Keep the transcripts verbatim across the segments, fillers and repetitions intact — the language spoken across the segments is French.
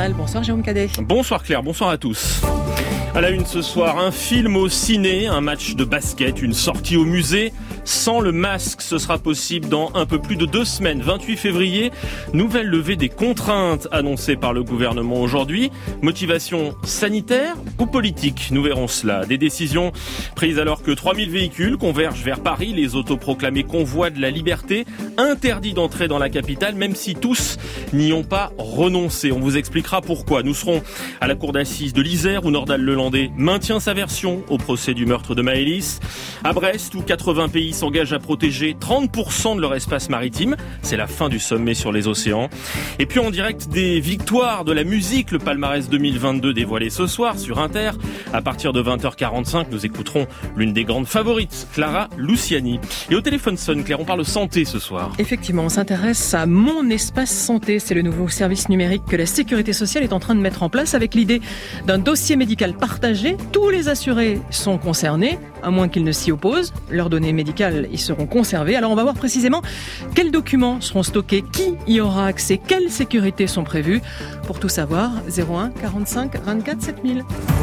matinale. Bonsoir Jérôme Cadet. Bonsoir Claire, bonsoir à tous. À la une ce soir, un film au ciné, un match de basket, une sortie au musée. Sans le masque, ce sera possible dans un peu plus de deux semaines. vingt-huit février, nouvelle levée des contraintes annoncée par le gouvernement aujourd'hui. Motivation sanitaire ou politique? Nous verrons cela. Des décisions prises alors que trois mille véhicules convergent vers Paris. Les autoproclamés convois de la liberté, interdits d'entrer dans la capitale, même si tous n'y ont pas renoncé. On vous expliquera pourquoi. Nous serons à la cour d'assises de l'Isère où Nordal-Lelandais maintient sa version au procès du meurtre de Maëlys. À Brest, où quatre-vingts pays s'engagent à protéger trente pour cent de leur espace maritime. C'est la fin du sommet sur les océans. Et puis en direct des victoires de la musique, le palmarès deux mille vingt-deux dévoilé ce soir sur Inter. À partir de vingt heures quarante-cinq, nous écouterons l'une des grandes favorites, Clara Luciani. Et au téléphone sonne, Claire, on parle santé ce soir. Effectivement, on s'intéresse à Mon Espace Santé. C'est le nouveau service numérique que la Sécurité sociale est en train de mettre en place avec l'idée d'un dossier médical partagé. Tous les assurés sont concernés, à moins qu'ils ne s'y opposent. Leurs données médicales y seront conservées. Alors on va voir précisément quels documents seront stockés, qui y aura accès, quelles sécurités sont prévues. Pour tout savoir, zéro un quarante-cinq vingt-quatre sept mille.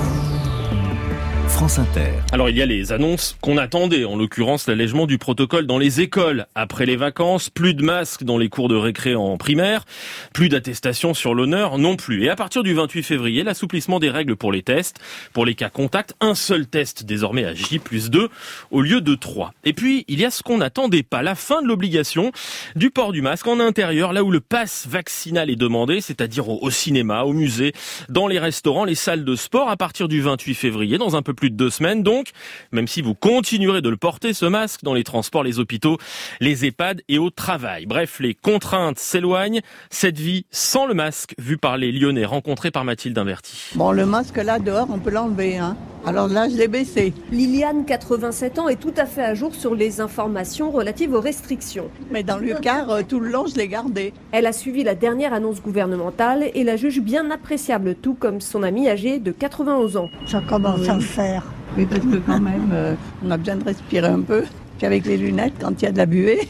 France Inter. Alors il y a les annonces qu'on attendait, en l'occurrence l'allègement du protocole dans les écoles. Après les vacances, plus de masques dans les cours de récré en primaire, plus d'attestation sur l'honneur non plus. Et à partir du vingt-huit février, l'assouplissement des règles pour les tests. Pour les cas contacts, un seul test désormais à J plus deux au lieu de trois. Et puis il y a ce qu'on n'attendait pas, la fin de l'obligation du port du masque en intérieur, là où le pass vaccinal est demandé, c'est-à-dire au, au cinéma, au musée, dans les restaurants, les salles de sport, à partir du vingt-huit février, dans un peu plus de deux semaines donc, même si vous continuerez de le porter, ce masque, dans les transports, les hôpitaux, les EHPAD et au travail. Bref, les contraintes s'éloignent. Cette vie sans le masque, vue par les Lyonnais, rencontrés par Mathilde Inverti. Bon, le masque là, dehors, on peut l'enlever, hein. Alors là, je l'ai baissé. Liliane, quatre-vingt-sept ans, est tout à fait à jour sur les informations relatives aux restrictions. Mais dans le car, euh, tout le long, je l'ai gardé. Elle a suivi la dernière annonce gouvernementale et la juge bien appréciable, tout comme son amie âgée de quatre-vingt-onze ans. Ça commence oui. à le faire. Oui, parce que quand même, euh, on a besoin de respirer un peu. Puis avec les lunettes, quand il y a de la buée,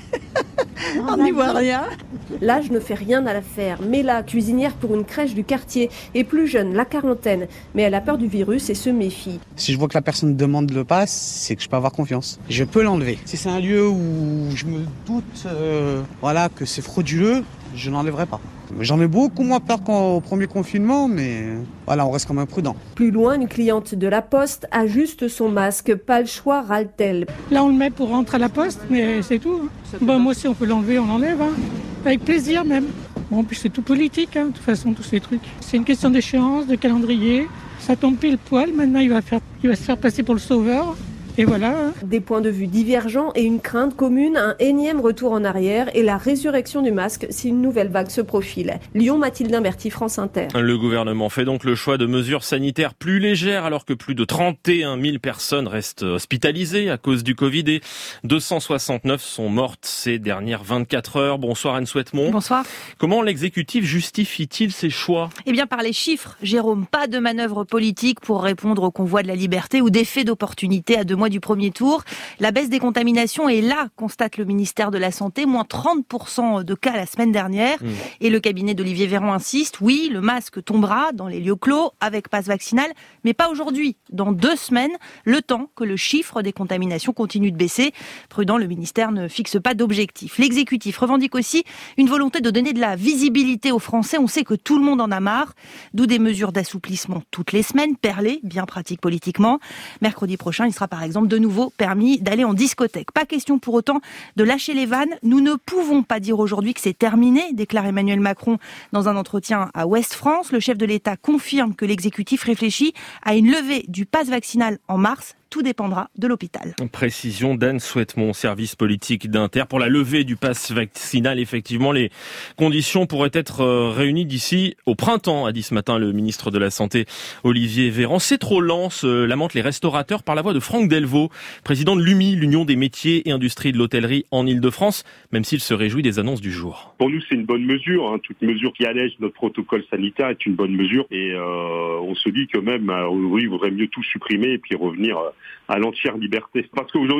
on n'y voit rien. L'âge ne fait rien à l'affaire. Mela, cuisinière pour une crèche du quartier, est plus jeune, la quarantaine. Mais elle a peur du virus et se méfie. Si je vois que la personne demande le pass, c'est que je peux avoir confiance. Je peux l'enlever. Si c'est un lieu où je me doute euh, voilà, que c'est frauduleux, je n'enlèverai pas. J'en ai beaucoup moins peur qu'au premier confinement, mais voilà, on reste quand même prudent. Plus loin, une cliente de la Poste ajuste son masque. Pas le choix, râle-t-elle. Là, on le met pour rentrer à la Poste, mais c'est tout. Bon, moi, si on peut l'enlever, on l'enlève. Hein. Avec plaisir même. Bon, en plus, c'est tout politique, hein, de toute façon, tous ces trucs. C'est une question d'échéance, de calendrier. Ça tombe pile poil. Maintenant, il va, faire, il va se faire passer pour le sauveur. Et voilà. Des points de vue divergents et une crainte commune, un énième retour en arrière et la résurrection du masque si une nouvelle vague se profile. Lyon, Mathilde Inverti, France Inter. Le gouvernement fait donc le choix de mesures sanitaires plus légères alors que plus de trente et un mille personnes restent hospitalisées à cause du Covid et deux cent soixante-neuf sont mortes ces dernières vingt-quatre heures. Bonsoir Anne Souhaitemont. Bonsoir. Comment l'exécutif justifie-t-il ces choix ? Eh bien par les chiffres, Jérôme, pas de manœuvre politique pour répondre au convoi de la liberté ou d'effet d'opportunité à deux mois du premier tour. La baisse des contaminations est là, constate le ministère de la Santé, moins trente pour cent de cas la semaine dernière. Mmh. Et le cabinet d'Olivier Véran insiste, oui, le masque tombera dans les lieux clos avec passe vaccinal, mais pas aujourd'hui, dans deux semaines, le temps que le chiffre des contaminations continue de baisser. Prudent, le ministère ne fixe pas d'objectif. L'exécutif revendique aussi une volonté de donner de la visibilité aux Français. On sait que tout le monde en a marre, d'où des mesures d'assouplissement toutes les semaines, perlées, bien pratiques politiquement. Mercredi prochain, il sera par exemple de nouveau permis d'aller en discothèque. Pas question pour autant de lâcher les vannes. Nous ne pouvons pas dire aujourd'hui que c'est terminé, déclare Emmanuel Macron dans un entretien à Ouest France. Le chef de l'État confirme que l'exécutif réfléchit à une levée du pass vaccinal en mars. Tout dépendra de l'hôpital. Précision d'Anne Souhaitemont, service politique d'Inter. Pour la levée du pass vaccinal, effectivement, les conditions pourraient être réunies d'ici au printemps, a dit ce matin le ministre de la Santé, Olivier Véran. C'est trop lent, se lamentent les restaurateurs par la voix de Franck Delvaux, président de l'U M I, l'Union des métiers et industries de l'hôtellerie en Ile-de-France, même s'il se réjouit des annonces du jour. Pour nous, c'est une bonne mesure. Hein. Toute mesure qui allège notre protocole sanitaire est une bonne mesure. Et euh, on se dit que même, euh, oui, il vaudrait mieux tout supprimer et puis revenir euh, à l'entière liberté. Parce qu'aujourd'hui,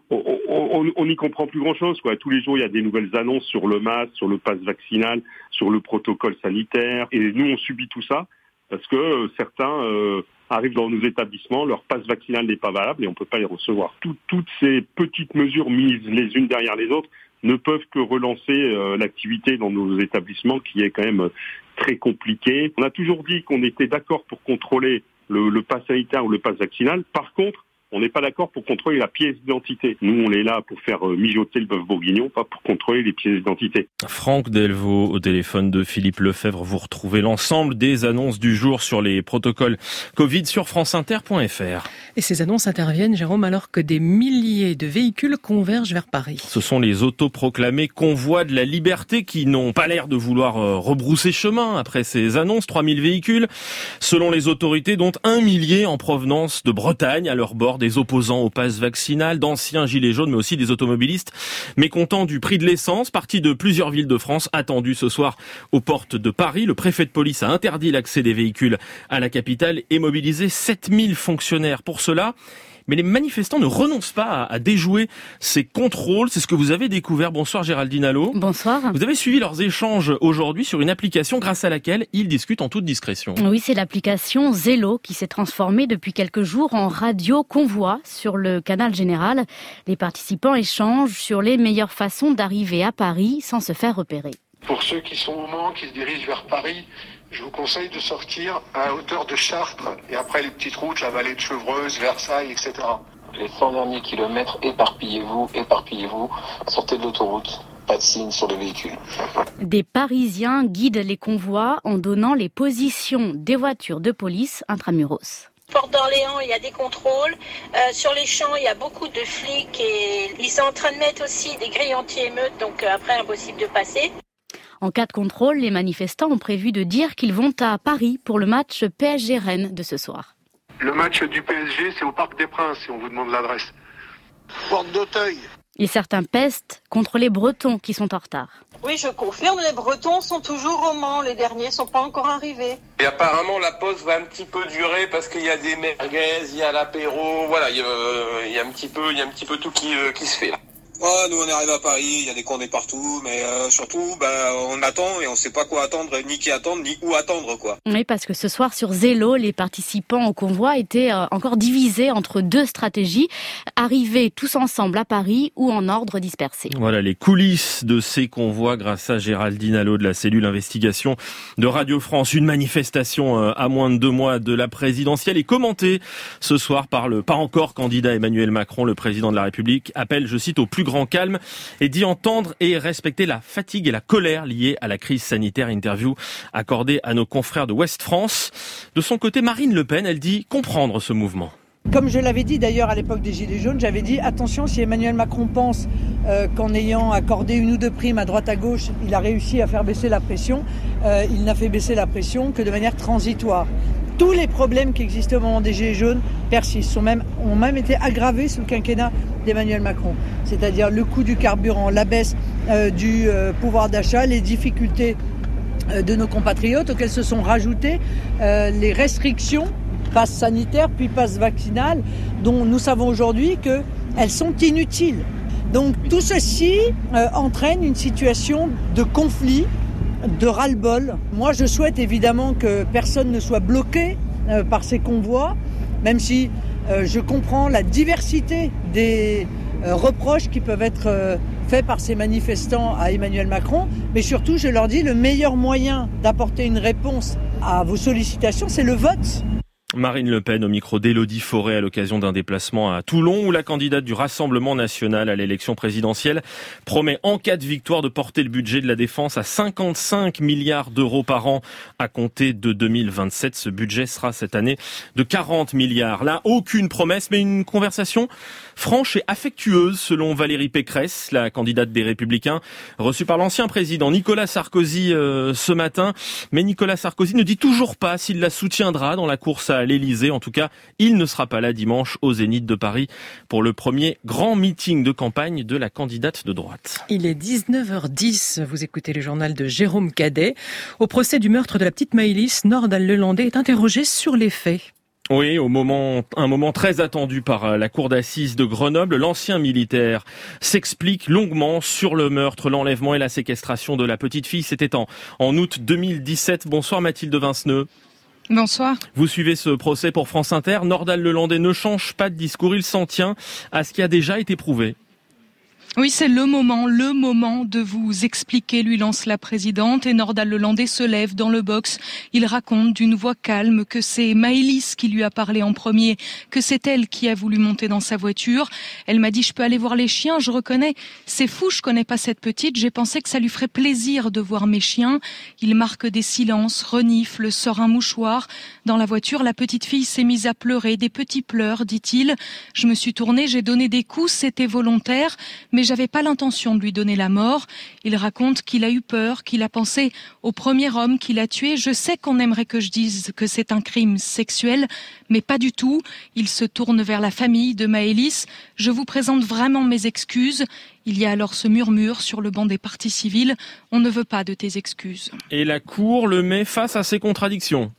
on n'y comprend plus grand-chose, quoi. Tous les jours, il y a des nouvelles annonces sur le masque, sur le pass vaccinal, sur le protocole sanitaire. Et nous, on subit tout ça parce que euh, certains euh, arrivent dans nos établissements, leur pass vaccinal n'est pas valable et on ne peut pas les recevoir. Tout, toutes ces petites mesures mises les unes derrière les autres ne peuvent que relancer euh, l'activité dans nos établissements qui est quand même très compliquée. On a toujours dit qu'on était d'accord pour contrôler le, le pass sanitaire ou le pass vaccinal. Par contre, on n'est pas d'accord pour contrôler la pièce d'identité. Nous, on est là pour faire mijoter le bœuf bourguignon, pas pour contrôler les pièces d'identité. Franck Delvaux au téléphone de Philippe Lefebvre. Vous retrouvez l'ensemble des annonces du jour sur les protocoles Covid sur franceinter point f r. Et ces annonces interviennent, Jérôme, alors que des milliers de véhicules convergent vers Paris. Ce sont les autoproclamés convois de la liberté qui n'ont pas l'air de vouloir rebrousser chemin après ces annonces. trois mille véhicules, selon les autorités, dont un millier en provenance de Bretagne, à leur bord des opposants au pass vaccinal, d'anciens gilets jaunes, mais aussi des automobilistes mécontents du prix de l'essence, partis de plusieurs villes de France, attendus ce soir aux portes de Paris. Le préfet de police a interdit l'accès des véhicules à la capitale et mobilisé sept mille fonctionnaires pour cela. Mais les manifestants ne renoncent pas à déjouer ces contrôles. C'est ce que vous avez découvert. Bonsoir Géraldine Allo. Bonsoir. Vous avez suivi leurs échanges aujourd'hui sur une application grâce à laquelle ils discutent en toute discrétion. Oui, c'est l'application Zello qui s'est transformée depuis quelques jours en radio convoi sur le canal général. Les participants échangent sur les meilleures façons d'arriver à Paris sans se faire repérer. Pour ceux qui sont au Mans, qui se dirigent vers Paris, je vous conseille de sortir à hauteur de Chartres et après les petites routes, la vallée de Chevreuse, Versailles, et cetera. Les cent derniers kilomètres, éparpillez-vous, éparpillez-vous, sortez de l'autoroute. Pas de signe sur les véhicules. Des Parisiens guident les convois en donnant les positions des voitures de police intramuros. Porte d'Orléans, il y a des contrôles. Euh, sur les champs, il y a beaucoup de flics et ils sont en train de mettre aussi des grilles anti-émeutes, donc euh, après impossible de passer. En cas de contrôle, les manifestants ont prévu de dire qu'ils vont à Paris pour le match P S G-Rennes de ce soir. Le match du P S G, c'est au Parc des Princes, si on vous demande l'adresse. Porte d'Auteuil. Et certains pestent contre les Bretons qui sont en retard. Oui, je confirme, les Bretons sont toujours au Mans, les derniers sont pas encore arrivés. Et apparemment, la pause va un petit peu durer parce qu'il y a des merguez, il y a l'apéro, voilà, il y a, euh, il y a un petit peu, il y a un petit peu tout qui, euh, qui se fait là. Oh, nous on est arrivé à Paris, il y a des cornets partout, mais euh, surtout, bah, on attend et on sait pas quoi attendre, ni qui attendre, ni où attendre, quoi. Oui, parce que ce soir sur Zello, les participants au convoi étaient euh, encore divisés entre deux stratégies, arriver tous ensemble à Paris ou en ordre dispersé. Voilà les coulisses de ces convois grâce à Géraldine Allo de la cellule investigation de Radio France. Une manifestation euh, à moins de deux mois de la présidentielle est commentée ce soir par le pas encore candidat Emmanuel Macron. Le président de la République appelle, je cite, au plus grand calme et dit entendre et respecter la fatigue et la colère liées à la crise sanitaire. Interview accordée à nos confrères de Ouest France. De son côté, Marine Le Pen, elle dit comprendre ce mouvement. Comme je l'avais dit d'ailleurs à l'époque des Gilets jaunes, j'avais dit attention, si Emmanuel Macron pense euh, qu'en ayant accordé une ou deux primes à droite à gauche, il a réussi à faire baisser la pression, euh, il n'a fait baisser la pression que de manière transitoire. Tous les problèmes qui existaient au moment des Gilets jaunes persistent, sont même, ont même été aggravés sous le quinquennat d'Emmanuel Macron. C'est-à-dire le coût du carburant, la baisse euh, du euh, pouvoir d'achat, les difficultés euh, de nos compatriotes auxquelles se sont rajoutées euh, les restrictions, passe sanitaire puis passe vaccinal, dont nous savons aujourd'hui qu'elles sont inutiles. Donc tout ceci euh, entraîne une situation de conflit, de ras-le-bol. Moi, je souhaite évidemment que personne ne soit bloqué euh, par ces convois, même si euh, je comprends la diversité des euh, reproches qui peuvent être euh, faits par ces manifestants à Emmanuel Macron. Mais surtout, je leur dis, le meilleur moyen d'apporter une réponse à vos sollicitations, c'est le vote. Marine Le Pen au micro d'Élodie Forêt à l'occasion d'un déplacement à Toulon où la candidate du Rassemblement national à l'élection présidentielle promet en cas de victoire de porter le budget de la défense à cinquante-cinq milliards d'euros par an à compter de deux mille vingt-sept. Ce budget sera cette année de quarante milliards. Là, aucune promesse, mais une conversation franche et affectueuse selon Valérie Pécresse, la candidate des Républicains, reçue par l'ancien président Nicolas Sarkozy euh, ce matin. Mais Nicolas Sarkozy ne dit toujours pas s'il la soutiendra dans la course à l'Élysée. En tout cas, il ne sera pas là dimanche au Zénith de Paris pour le premier grand meeting de campagne de la candidate de droite. Il est dix-neuf heures dix, vous écoutez le journal de Jérôme Cadet. Au procès du meurtre de la petite Maëlys, Nordal Lelandais est interrogé sur les faits. Oui, au moment, un moment très attendu par la cour d'assises de Grenoble, l'ancien militaire s'explique longuement sur le meurtre, l'enlèvement et la séquestration de la petite fille. C'était en, en août deux mille dix-sept. Bonsoir Mathilde Vinceneux. Bonsoir. Vous suivez ce procès pour France Inter. Nordal Lelandais ne change pas de discours, il s'en tient à ce qui a déjà été prouvé. Oui, c'est le moment, le moment de vous expliquer, lui lance la présidente, et Nordal Lelandais se lève dans le box. Il raconte d'une voix calme que c'est Maëlys qui lui a parlé en premier, que c'est elle qui a voulu monter dans sa voiture. Elle m'a dit, je peux aller voir les chiens, je reconnais. C'est fou, je connais pas cette petite, j'ai pensé que ça lui ferait plaisir de voir mes chiens. Il marque des silences, renifle, sort un mouchoir. Dans la voiture, la petite fille s'est mise à pleurer, des petits pleurs, dit-il. Je me suis tournée, j'ai donné des coups, c'était volontaire, mais j'avais pas l'intention de lui donner la mort. Il raconte qu'il a eu peur, qu'il a pensé au premier homme qu'il a tué. Je sais qu'on aimerait que je dise que c'est un crime sexuel, mais pas du tout. Il se tourne vers la famille de Maëlys. Je vous présente vraiment mes excuses. Il y a alors ce murmure sur le banc des parties civiles. On ne veut pas de tes excuses. Et la Cour le met face à ses contradictions.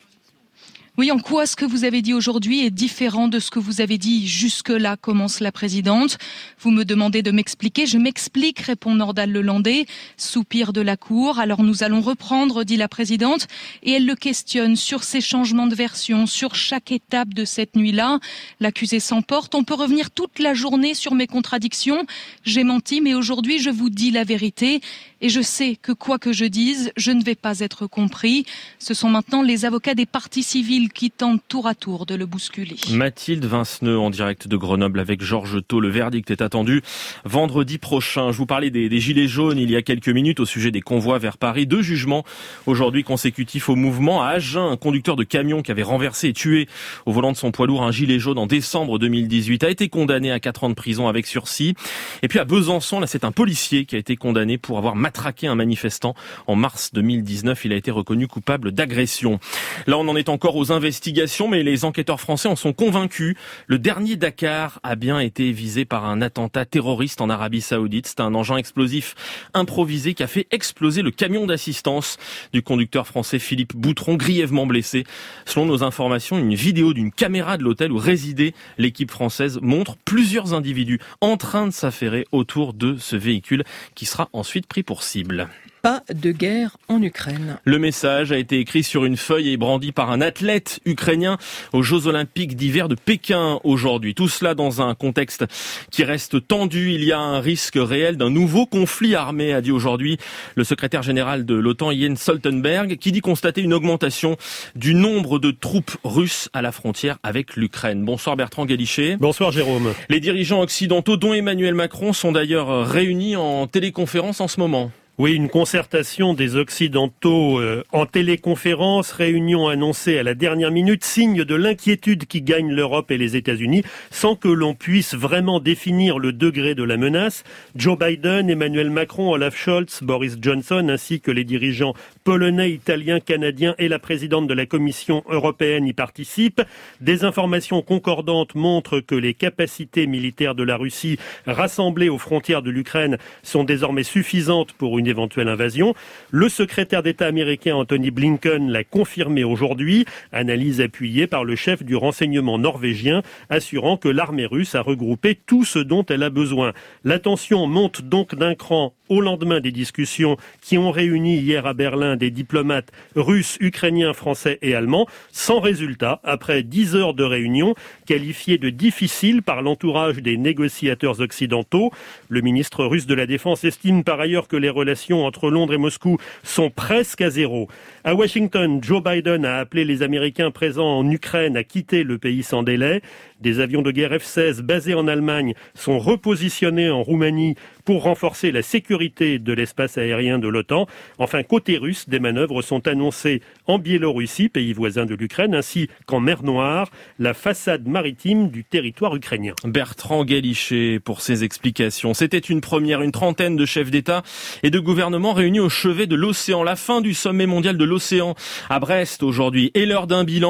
Oui, en quoi ce que vous avez dit aujourd'hui est différent de ce que vous avez dit jusque-là, commence la présidente. Vous me demandez de m'expliquer, je m'explique, répond Nordal Lelandais, soupir de la cour. Alors nous allons reprendre, dit la présidente, et elle le questionne sur ses changements de version, sur chaque étape de cette nuit-là. L'accusé s'emporte, on peut revenir toute la journée sur mes contradictions. J'ai menti, mais aujourd'hui je vous dis la vérité. Et je sais que quoi que je dise, je ne vais pas être compris. Ce sont maintenant les avocats des parties civiles qui tentent tour à tour de le bousculer. Mathilde Vinceneux en direct de Grenoble avec Georges Thau. Le verdict est attendu vendredi prochain. Je vous parlais des, des gilets jaunes il y a quelques minutes au sujet des convois vers Paris. Deux jugements aujourd'hui consécutifs au mouvement. À Agen, un conducteur de camion qui avait renversé et tué au volant de son poids lourd un gilet jaune en décembre deux mille dix-huit a été condamné à quatre ans de prison avec sursis. Et puis à Besançon, là c'est un policier qui a été condamné pour avoir matraqué un manifestant en mars deux mille dix-neuf. Il a été reconnu coupable d'agression. Là, on en est encore aux investigations, mais les enquêteurs français en sont convaincus. Le dernier Dakar a bien été visé par un attentat terroriste en Arabie Saoudite. C'est un engin explosif improvisé qui a fait exploser le camion d'assistance du conducteur français Philippe Boutron, grièvement blessé. Selon nos informations, une vidéo d'une caméra de l'hôtel où résidait l'équipe française montre plusieurs individus en train de s'affairer autour de ce véhicule qui sera ensuite pris pour cible. Pas de guerre en Ukraine. Le message a été écrit sur une feuille et brandi par un athlète ukrainien aux Jeux Olympiques d'hiver de Pékin aujourd'hui. Tout cela dans un contexte qui reste tendu. Il y a un risque réel d'un nouveau conflit armé, a dit aujourd'hui le secrétaire général de l'OTAN, Jens Stoltenberg, qui dit constater une augmentation du nombre de troupes russes à la frontière avec l'Ukraine. Bonsoir Bertrand Galichet. Bonsoir Jérôme. Les dirigeants occidentaux, dont Emmanuel Macron, sont d'ailleurs réunis en téléconférence en ce moment. Oui, une concertation des Occidentaux euh, en téléconférence, réunion annoncée à la dernière minute, signe de l'inquiétude qui gagne l'Europe et les États-Unis, sans que l'on puisse vraiment définir le degré de la menace. Joe Biden, Emmanuel Macron, Olaf Scholz, Boris Johnson, ainsi que les dirigeants polonais, italiens, canadiens et la présidente de la Commission européenne y participent. Des informations concordantes montrent que les capacités militaires de la Russie rassemblées aux frontières de l'Ukraine sont désormais suffisantes pour une éventuelle invasion. Le secrétaire d'État américain Anthony Blinken l'a confirmé aujourd'hui, analyse appuyée par le chef du renseignement norvégien, assurant que l'armée russe a regroupé tout ce dont elle a besoin. La tension monte donc d'un cran au lendemain des discussions qui ont réuni hier à Berlin des diplomates russes, ukrainiens, français et allemands, sans résultat après dix heures de réunion, qualifiées de difficiles par l'entourage des négociateurs occidentaux. Le ministre russe de la Défense estime par ailleurs que les relations entre Londres et Moscou sont presque à zéro. À Washington, Joe Biden a appelé les Américains présents en Ukraine à quitter le pays sans délai. Des avions de guerre F seize basés en Allemagne sont repositionnés en Roumanie pour renforcer la sécurité de l'espace aérien de l'OTAN. Enfin, côté russe, des manœuvres sont annoncées en Biélorussie, pays voisin de l'Ukraine, ainsi qu'en mer Noire, la façade maritime du territoire ukrainien. Bertrand Galichet pour ses explications. C'était une première, une trentaine de chefs d'État et de gouvernement réunis au chevet de l'océan. La fin du sommet mondial de l'océan à Brest aujourd'hui. Et l'heure d'un bilan.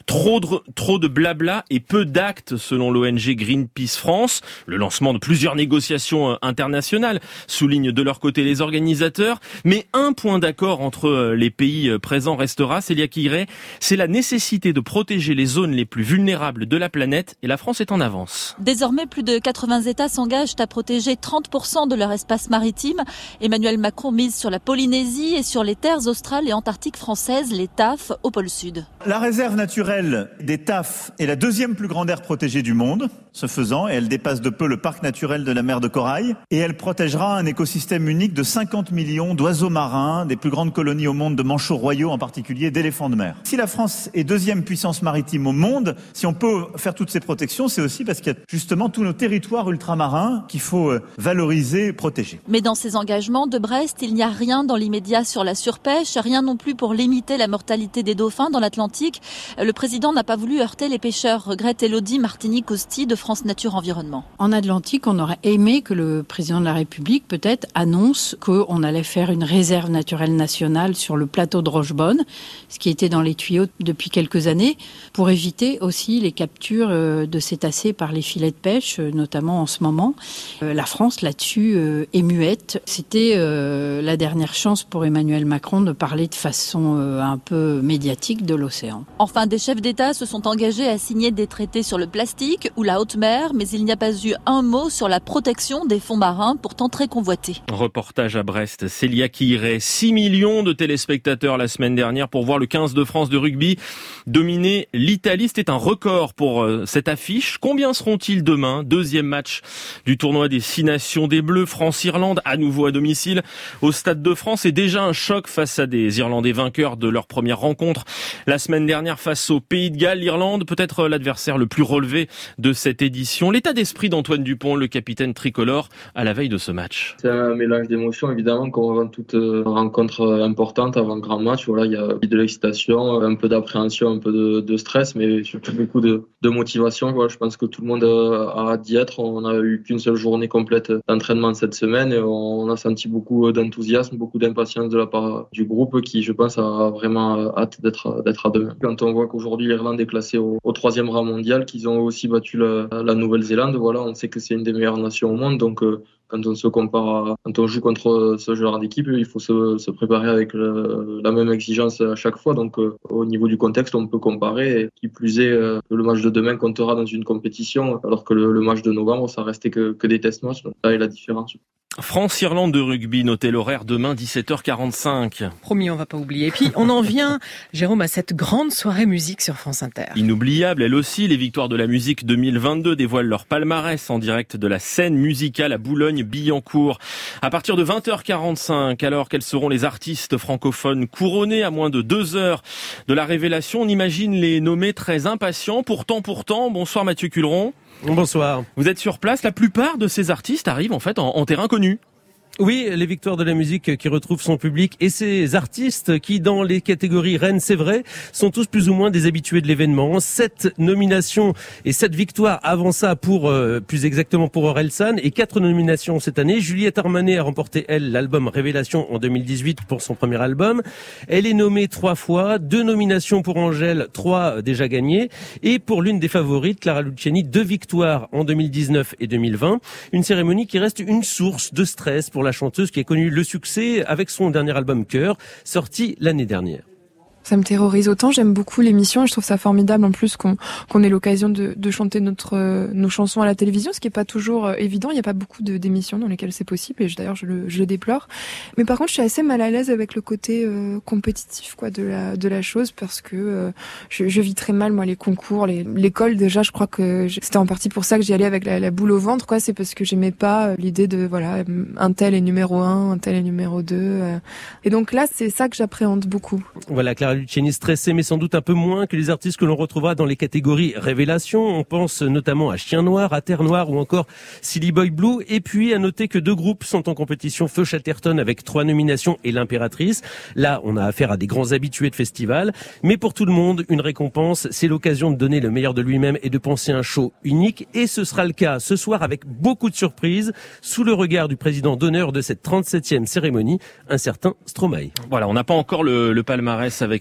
Trop de, trop de blabla et peu d'actes selon l'O N G Greenpeace France. Le lancement de plusieurs négociations internationales souligne de leur côté les organisateurs. Mais un point d'accord entre les pays présents restera, Célia Quiré, c'est la nécessité de protéger les zones les plus vulnérables de la planète et la France est en avance. Désormais, plus de quatre-vingts États s'engagent à protéger trente pour cent de leur espace maritime. Emmanuel Macron mise sur la Polynésie et sur les terres australes et antarctiques françaises, les T A F, au pôle sud. La réserve naturelle des T A F est la deuxième plus grande aire protégée du monde. Ce faisant, et elle dépasse de peu le parc naturel de la mer de Corail. Et elle protégera un écosystème unique de cinquante millions d'oiseaux marins, des plus grandes colonies au monde de manchots royaux, en particulier d'éléphants de mer. Si la France est deuxième puissance maritime au monde, si on peut faire toutes ces protections, c'est aussi parce qu'il y a justement tous nos territoires ultramarins qu'il faut valoriser et protéger. Mais dans ces engagements de Brest, il n'y a rien dans l'immédiat sur la surpêche, rien non plus pour limiter la mortalité des dauphins dans l'Atlantique. Le président n'a pas voulu heurter les pêcheurs, regrette Élodie Martini-Costi de France Nature Environnement. En Atlantique, on aurait aimé que le président de la République peut-être annonce qu'on allait faire une réserve naturelle nationale sur le plateau de Rochebonne, ce qui était dans les tuyaux depuis quelques années, pour éviter aussi les captures de cétacés par les filets de pêche, notamment en ce moment. La France là-dessus est muette. C'était la dernière chance pour Emmanuel Macron de parler de façon un peu médiatique de l'océan. Enfin, des chefs d'État se sont engagés à signer des traités sur le plastique ou la haute mer, mais il n'y a pas eu un mot sur la protection des fonds marins, pourtant très convoités. Reportage à Brest, Célia Quiré. six millions de téléspectateurs la semaine dernière pour voir le quinze de France de rugby dominer l'Italie. C'était un record pour euh, cette affiche. Combien seront-ils demain? Deuxième match du tournoi des Six Nations des Bleus. France-Irlande, à nouveau à domicile au Stade de France. Et déjà un choc face à des Irlandais vainqueurs de leur première rencontre la semaine dernière face au Pays de Galles. L'Irlande, peut-être l'adversaire le plus relevé de cette édition. L'état d'esprit d'Antoine Dupont, le capitaine tricolore, à la veille de ce match. C'est un mélange d'émotions, évidemment, comme avant toute rencontre importante, avant grand match. Voilà, il y a de l'excitation, un peu d'appréhension, un peu de, de stress, mais surtout beaucoup de, de motivation. Voilà, je pense que tout le monde a hâte d'y être. On n'a eu qu'une seule journée complète d'entraînement cette semaine et on a senti beaucoup d'enthousiasme, beaucoup d'impatience de la part du groupe qui, je pense, a vraiment hâte d'être, d'être à demain. Quand on voit qu'aujourd'hui l'Irlande est classée au, au troisième rang mondial, qu'ils ont aussi battu la, la Nouvelle-Zélande, voilà, on sait que c'est une des meilleures nations au monde, donc euh, quand on se compare, à, quand on joue contre ce genre d'équipe, il faut se, se préparer avec le, la même exigence à chaque fois. Donc, euh, au niveau du contexte, on peut comparer. Et qui plus est, euh, le match de demain comptera dans une compétition, alors que le, le match de novembre, ça restait que, que des test matchs. Donc, là est la différence. France-Irlande de rugby, notez l'horaire demain dix-sept heures quarante-cinq. Promis, on va pas oublier. Et puis, on en vient, Jérôme, à cette grande soirée musique sur France Inter. Inoubliable, elle aussi, les victoires de la musique deux mille vingt-deux dévoilent leur palmarès en direct de la scène musicale à Boulogne-Billancourt. À partir de vingt heures quarante-cinq, alors quels seront les artistes francophones couronnés à moins de deux heures de la révélation? On imagine les nommer très impatients. Pourtant, pourtant, bonsoir Mathieu Culeron. Bonsoir. Vous êtes sur place, la plupart de ces artistes arrivent en fait en, en terrain connu. Oui, les victoires de la musique qui retrouvent son public et ces artistes qui, dans les catégories reines, c'est vrai, sont tous plus ou moins des habitués de l'événement. Sept nominations et sept victoires avant ça pour, euh, plus exactement pour Orelsan et quatre nominations cette année. Juliette Armanet a remporté, elle, l'album Révélation en deux mille dix-huit pour son premier album. Elle est nommée trois fois, deux nominations pour Angèle, trois déjà gagnées. Et pour l'une des favorites, Clara Luciani, deux victoires en deux mille dix-neuf et deux mille vingt. Une cérémonie qui reste une source de stress pour la chanteuse qui a connu le succès avec son dernier album Cœur, sorti l'année dernière. Ça me terrorise autant, j'aime beaucoup l'émission et je trouve ça formidable en plus qu'on qu'on ait l'occasion de, de chanter notre euh, nos chansons à la télévision, ce qui est pas toujours euh, évident. Il y a pas beaucoup de d'émissions dans lesquelles c'est possible et je, d'ailleurs je le je le déplore. Mais par contre, je suis assez mal à l'aise avec le côté euh, compétitif quoi de la de la chose parce que euh, je, je vis très mal moi les concours, les, l'école déjà. Je crois que je, c'était en partie pour ça que j'y allais avec la, la boule au ventre quoi. C'est parce que j'aimais pas euh, l'idée de voilà un tel est numéro un, un tel est numéro deux. Euh. Et donc là, c'est ça que j'appréhende beaucoup. Voilà, Clara Luciani stressée, mais sans doute un peu moins que les artistes que l'on retrouvera dans les catégories Révélation. On pense notamment à Chien Noir, à Terre Noire ou encore Silly Boy Blue. Et puis, à noter que deux groupes sont en compétition, Feu Chatterton avec trois nominations et l'Impératrice. Là, on a affaire à des grands habitués de festival. Mais pour tout le monde, une récompense, c'est l'occasion de donner le meilleur de lui-même et de penser un show unique. Et ce sera le cas ce soir avec beaucoup de surprises, sous le regard du président d'honneur de cette trente-septième cérémonie, un certain Stromae. Voilà, on n'a pas encore le, le palmarès avec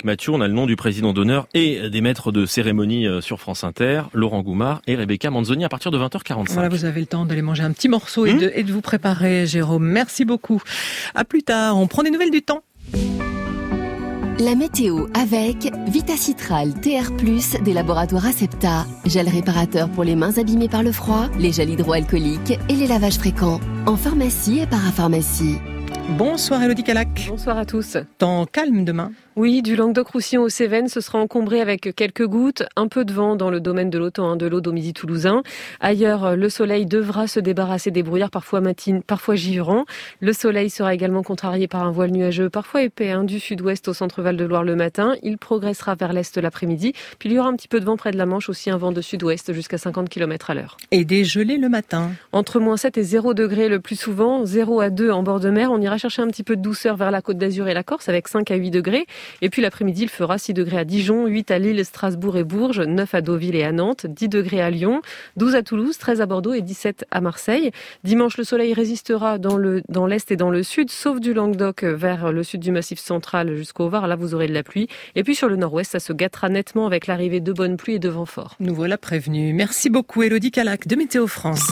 avec Mathieu, on a le nom du président d'honneur et des maîtres de cérémonie sur France Inter, Laurent Goumard et Rebecca Manzoni à partir de vingt heures quarante-cinq. Voilà, vous avez le temps d'aller manger un petit morceau et, de, et de vous préparer, Jérôme. Merci beaucoup. À plus tard, on prend des nouvelles du temps. La météo avec Vitacitral T R plus des laboratoires Acepta. Gel réparateur pour les mains abîmées par le froid, les gels hydroalcooliques et les lavages fréquents. En pharmacie et parapharmacie. Bonsoir Élodie Calac. Bonsoir à tous. Temps calme demain. Oui, du Languedoc-Roussillon aux Cévennes, ce sera encombré avec quelques gouttes, un peu de vent dans le domaine de l'Autan, hein, de l'Aude au Midi toulousain. Ailleurs, le soleil devra se débarrasser des brouillards, parfois matines, parfois givrants. Le soleil sera également contrarié par un voile nuageux, parfois épais, hein, du sud-ouest au centre Val-de-Loire le matin. Il progressera vers l'est l'après-midi. Puis il y aura un petit peu de vent près de la Manche, aussi un vent de sud-ouest jusqu'à cinquante kilomètres à l'heure. Et des gelées le matin. Entre moins sept et zéro degrés le plus souvent, zéro à deux en bord de mer. On ira chercher un petit peu de douceur vers la Côte d'Azur et la Corse avec cinq à huit degrés. Et puis l'après-midi, il fera six degrés à Dijon, huit à Lille, Strasbourg et Bourges, neuf à Deauville et à Nantes, dix degrés à Lyon, douze à Toulouse, treize à Bordeaux et dix-sept à Marseille. Dimanche, le soleil résistera dans le, dans l'est et dans le sud, sauf du Languedoc vers le sud du Massif central jusqu'au Var. Là, vous aurez de la pluie. Et puis sur le nord-ouest, ça se gâtera nettement avec l'arrivée de bonnes pluies et de vents forts. Nous voilà prévenus. Merci beaucoup, Élodie Calac de Météo France.